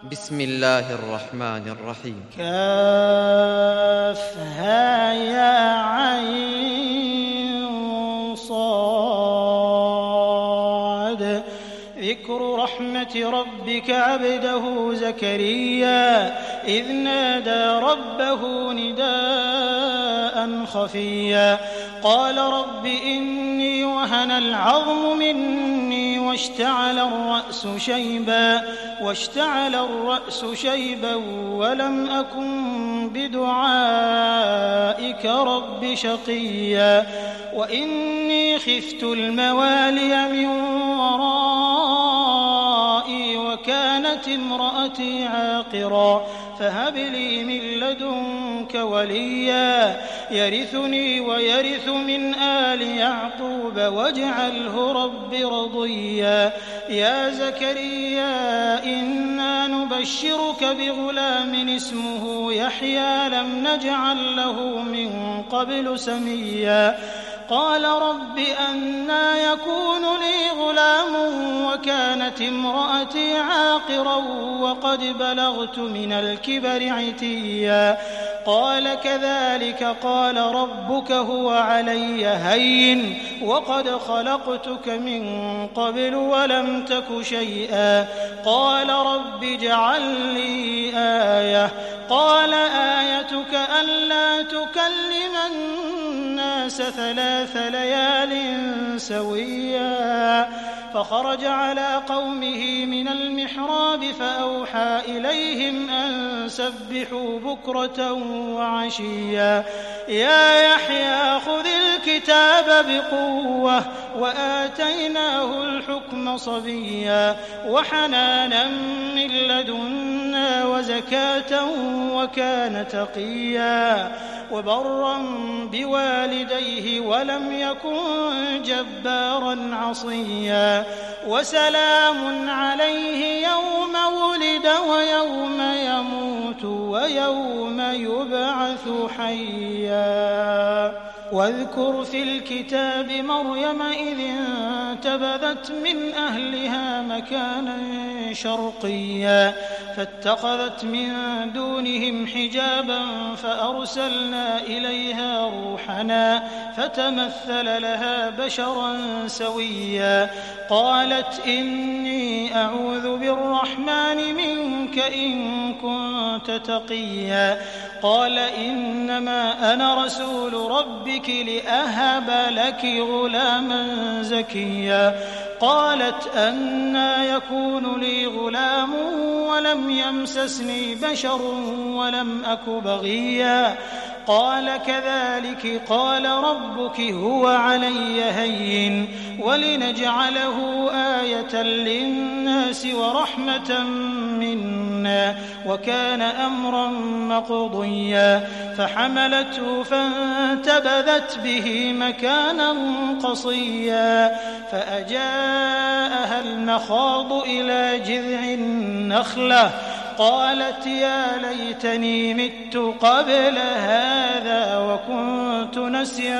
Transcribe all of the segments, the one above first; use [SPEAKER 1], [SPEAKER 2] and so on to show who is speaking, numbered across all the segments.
[SPEAKER 1] بسم الله الرحمن الرحيم.
[SPEAKER 2] كافها يا عين صاد. ذكر رحمة ربك عبده زكريا إذ نادى ربه نداء خفيا قال رب إني وهن العظم مني واشتعل الرأس شيبا ولم أكن بدعائك رب شقيا وإني خفت الموالي من ورائي وكانت امرأتي عاقرا فهب لي من لدنك وليا يرثني ويرث من آل يعقوب واجعله رب رضيا يا زكريا إنا نبشرك بغلام اسمه يحيى لم نجعل له من قبل سميا قال رب أنى يكون لي غلام وكانت امرأتي عاقرا وقد بلغت من الكبر عتيا قال كذلك قال ربك هو علي هين وقد خلقتك من قبل ولم تك شيئا قال رب اجعل لي آية قال آيتك ألا تكلم الناس 3 ليال سويا فخرج على قومه من المحراب فأوحى إليهم أن سبحوا بكرة وعشيا يا يحيى خذ الكتاب بقوة وآتيناه الحكم صبيا وحنانا من لدنا وزكاة وكان تقيا وبرا بوالديه ولم يكن جبارا عصيا وسلام عليه يوم ولد ويوم يموت ويوم يبعث حيا واذكر في الكتاب مريم إذ انتبذت من أهلها مكانا شرقيا فاتخذت من دونهم حجابا فأرسلنا إليها روحنا فتمثل لها بشرا سويا قالت إني أعوذ بالرحمن منك إن كنت تقيا قال إنما أنا رسول ربك لأهب لك غلاما زكيا قالت أنى يكون لي غلام ولم يمسسني بشر ولم أك بغيا قال كذلك قال ربك هو علي هين ولنجعله آية للناس ورحمة منا وكان أمرا مقضيا فحملته فانتبذت به مكانا قصيا فأجاءها المخاض إلى جذع النخلة قالت يا ليتني مت قبل هذا وكنت نسيا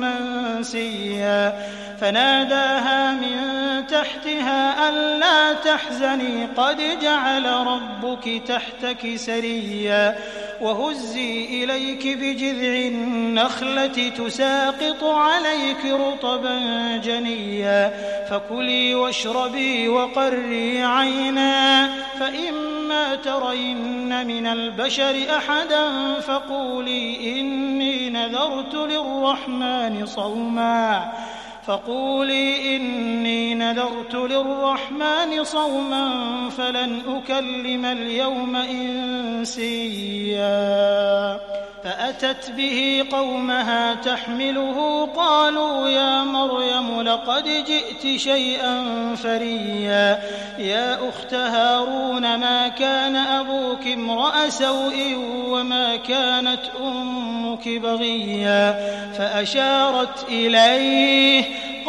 [SPEAKER 2] منسيا فناداها من تحتها ألا تحزني قد جعل ربك تحتك سريا وهزي إليك بجذع النخلة تساقط عليك رطبا جنيا فكلي واشربي وقري عينا فإما ترين من البشر أحدا فقولي إني نذرت للرحمن صوما فلن أكلم اليوم إنسيا فأتت به قومها تحمله قالوا يا مريم لقد جئت شيئا فريا يا أخت هارون ما كان أبوك امرأ سوء وما كانت أمك بغيا فأشارت إليه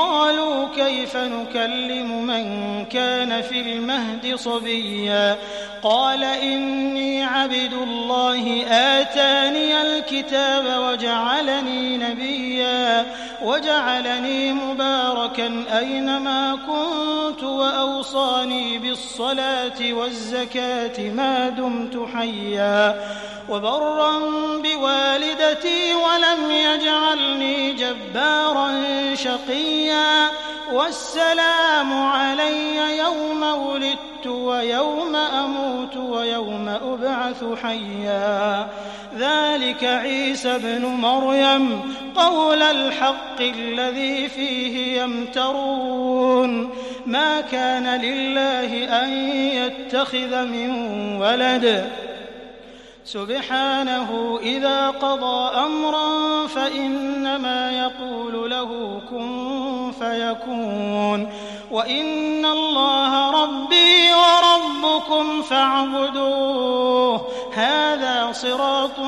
[SPEAKER 2] قالوا كيف نكلم من كان في المهد صبيا قال إني عبد الله آتاني الكتاب وجعلني نبيا وجعلني مباركا أينما كنت وأوصاني بالصلاة والزكاة ما دمت حيا وبرا بوالدتي ولم يجعلني جبارا شقيا والسلام علي يوم ولدت ويوم أموت ويوم أبعث حيا ذلك عيسى ابن مريم قول الحق الذي فيه يمترون ما كان لله أن يتخذ من ولد سبحانه إذا قضى أمرا فإنما يقول له كن فيكون وإن الله ربي وربكم فاعبدوه هذا صراط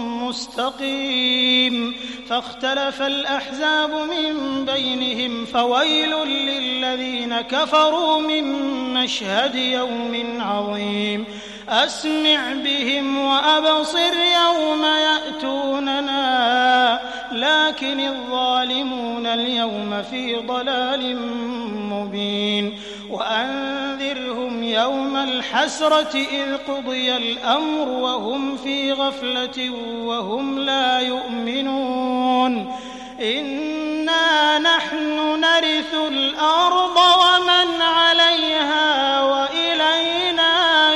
[SPEAKER 2] مستقيم فاختلف الأحزاب من بينهم فويل للذين كفروا من مشهد يوم عظيم أسمع بهم وأبصر يوم يأتوننا لكن الظالمون اليوم في ضلال مبين وأنذرهم يوم الحسرة إذ قضي الأمر وهم في غفلة وهم لا يؤمنون إنا نحن نرث الأرض ومن عليها وإلينا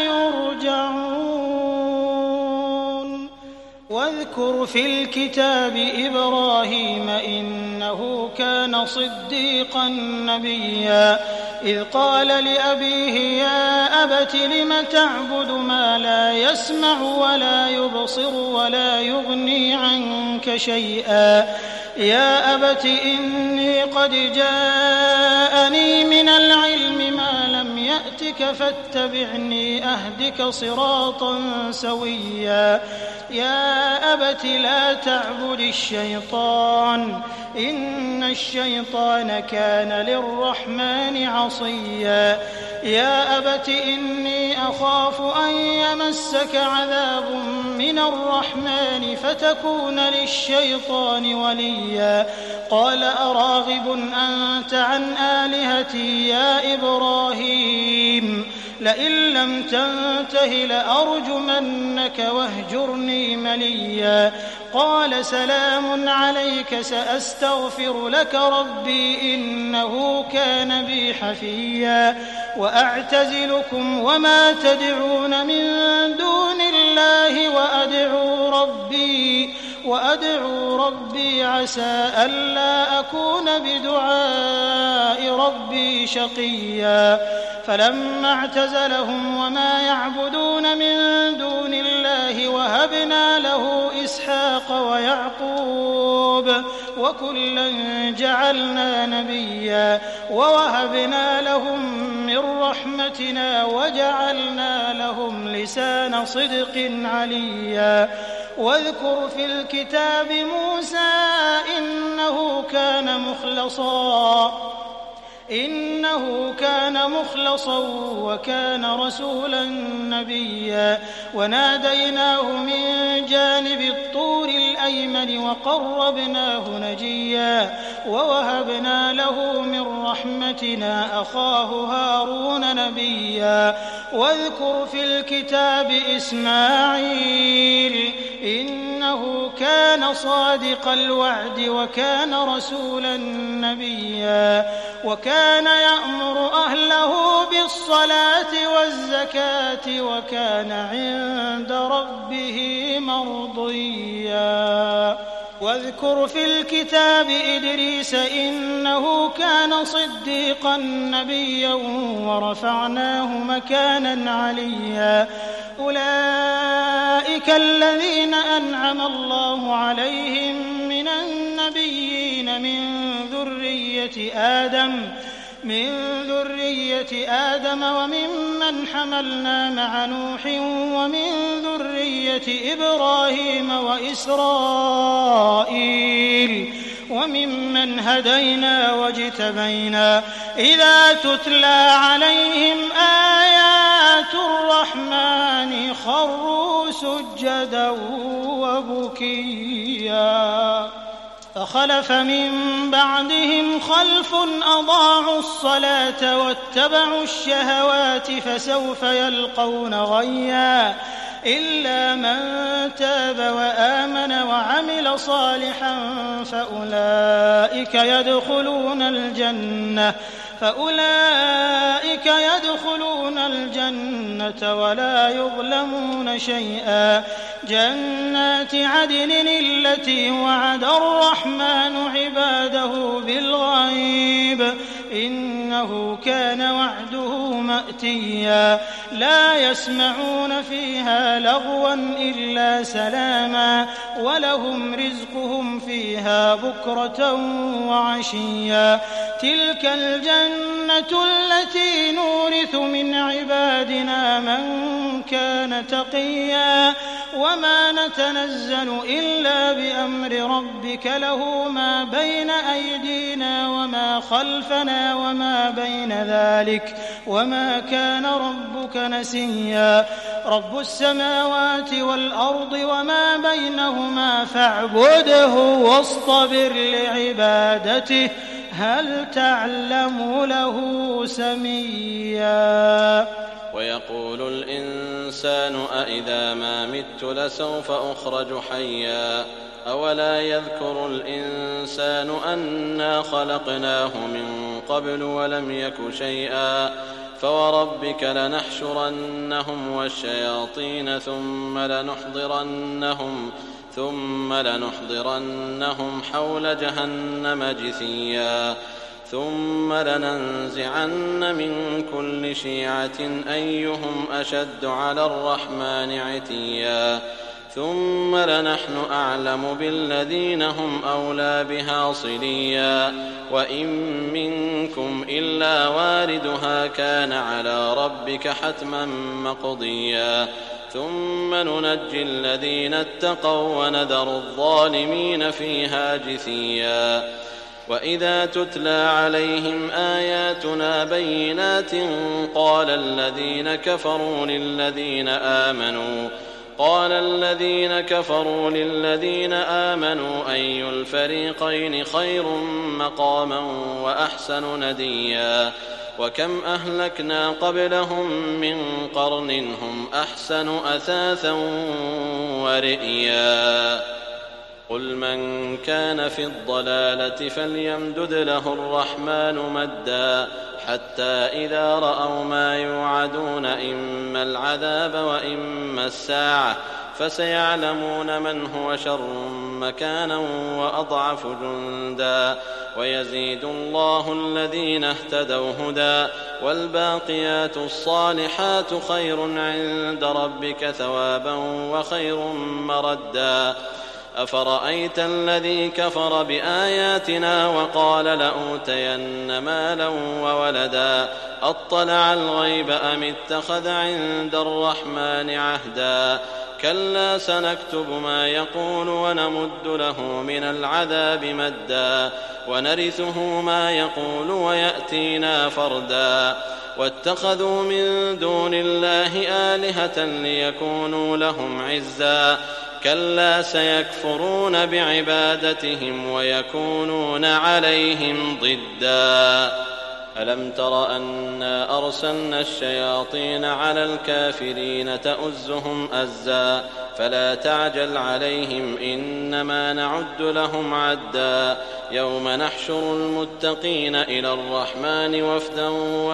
[SPEAKER 2] يرجعون واذكر في الكتاب إبراهيم إنه كان صديقا نبيا إذ قال لأبيه يا أبت لم تعبد ما لا يسمع ولا يبصر ولا يغني عنك شيئا يا أبت إني قد جاءني من العلم ما لم يأتك فاتبعني أهدك صراطا سويا يا أبت لا تعبد الشيطان إن الشيطان كان للرحمن عصيا يا أبت إني أخاف أن يمسك عذاب من الرحمن فتكون للشيطان وليا قال أراغب أنت عن آلهتي يا إبراهيم لئن لم تنته لأرجمنك واهجرني مليا قال سلام عليك سأستغفر لك ربي إنه كان بي حفيا وأعتزلكم وما تدعون من دون الله وأدعو ربي عسى ألا أكون بدعاء ربي شقيا فلما اعتزلهم وما يعبدون من دون الله وهبنا له إسحاق ويعقوب وكلا جعلنا نبيا ووهبنا لهم من رحمتنا وجعلنا لهم لسان صدق عليا واذكر في الكتاب موسى إنه كان مخلصا وكان رسولا نبيا وناديناه من جانب الطور الأيمن وقربناه نجيا ووهبنا له من رحمتنا أخاه هارون نبيا واذكر في الكتاب إسماعيل إنه كان صادق الوعد وكان رسولا نبيا وكان يأمر أهله بالصلاة والزكاة وكان عند ربه مرضيا واذكر في الكتاب إدريس إنه كان صديقا نبيا ورفعناه مكانا عليا أولئك الذين أنعم الله عليهم من النبيين من ذرية آدم وممن حملنا مع نوح ومن ذرية إبراهيم وإسرائيل وممن هدينا واجتبينا إذا تتلى عليهم آيات الرحمن خروا سجدا وبكيا فخلف من بعدهم خلف أضاعوا الصلاة واتبعوا الشهوات فسوف يلقون غيا إلا من تاب وآمن وعمل صالحا فأولئك يدخلون الجنة ولا يظلمون شيئا جنات عدن التي وعد الرحمن عباده بالغيب إنه كان وعده مأتيا لا يسمعون فيها لغوا إلا سلاما ولهم رزقهم فيها بكرة وعشيا تلك الجنة التي نورث من عبادنا من كان تقيا وما نتنزل إلا بأمر ربك له ما بين أيدينا وما خلفنا وما بين ذلك وما كان ربك نسيا رب السماوات والأرض وما بينهما فاعبده واصطبر لعبادته هل تعلم له سميا
[SPEAKER 3] ويقول الإنسان أإذا ما مت لسوف أخرج حيا أولا يذكر الإنسان أنا خلقناه من قبل ولم يك شيئا فوربك لنحشرنهم والشياطين ثم لنحضرنهم حول جهنم جثيا ثم لننزعن من كل شيعة أيهم أشد على الرحمن عتيا ثم لنحن أعلم بالذين هم أولى بها صليا وإن منكم إلا واردها كان على ربك حتما مقضيا ثم ننجي الذين اتقوا ونذر الظالمين فيها جثيا وإذا تتلى عليهم آياتنا بينات قال الذين كفروا للذين آمنوا أي الفريقين خير مقاما وأحسن نديا وكم أهلكنا قبلهم من قرن هم أحسن أثاثا ورئيا قل من كان في الضلالة فليمدد له الرحمن مدا حتى إذا رأوا ما يوعدون إما العذاب وإما الساعة فسيعلمون من هو شر مكانا وأضعف جندا ويزيد الله الذين اهتدوا هدى والباقيات الصالحات خير عند ربك ثوابا وخير مردا أفرأيت الذي كفر بآياتنا وقال لأوتين مالا وولدا أطلع الغيب أم اتخذ عند الرحمن عهدا كلا سنكتب ما يقول ونمد له من العذاب مدا ونرثه ما يقول ويأتينا فردا واتخذوا من دون الله آلهة ليكونوا لهم عزا كلا سيكفرون بعبادتهم ويكونون عليهم ضدا ألم تر أنا أرسلنا الشياطين على الكافرين تؤزهم أزا فلا تعجل عليهم إنما نعد لهم عدا يوم نحشر المتقين إلى الرحمن وفدا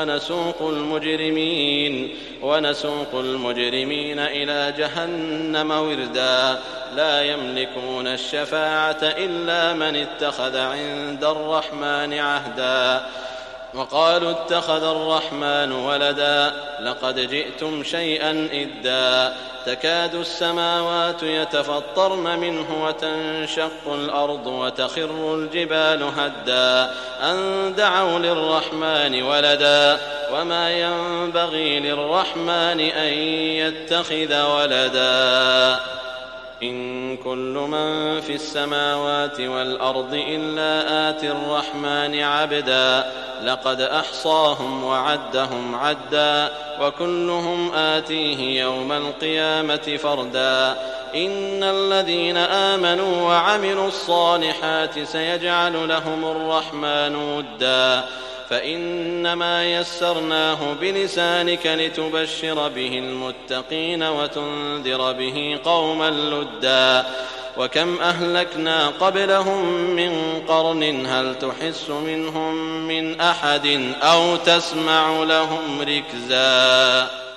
[SPEAKER 3] ونسوق المجرمين إلى جهنم وردا لا يملكون الشفاعة إلا من اتخذ عند الرحمن عهدا وقالوا اتخذ الرحمن ولدا لقد جئتم شيئا إدا تكاد السماوات يتفطرن منه وتنشق الأرض وتخر الجبال هدا أن دعوا للرحمن ولدا وما ينبغي للرحمن أن يتخذ ولدا إن كل من في السماوات والأرض إلا آتي الرحمن عبدا لقد أحصاهم وعدهم عدا وكلهم آتيه يوم القيامة فردا إن الذين آمنوا وعملوا الصالحات سيجعل لهم الرحمن ودا فإنما يسرناه بلسانك لتبشر به المتقين وتنذر به قوما لدا وكم أهلكنا قبلهم من قرن هل تحس منهم من أحد أو تسمع لهم ركزا